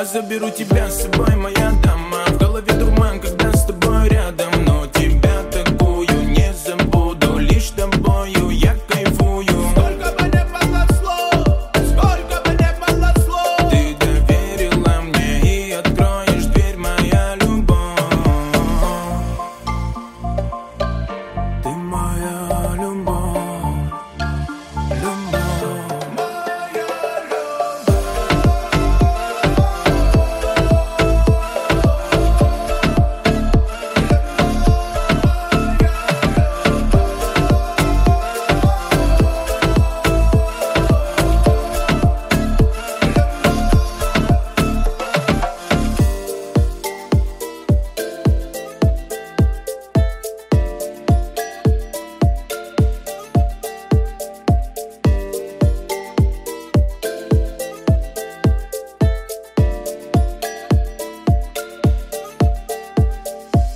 заберу тебя с собой, моя дама. В голове дурман, когда с тобой рядом. Но тебя такую не забуду, лишь тобою я кайфую. Сколько бы не было слов, сколько бы не было слов, ты доверила мне и откроешь дверь, моя любовь. Ты моя любовь, любовь.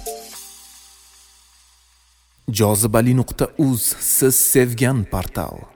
Jozibali.uz siz sevgan portal.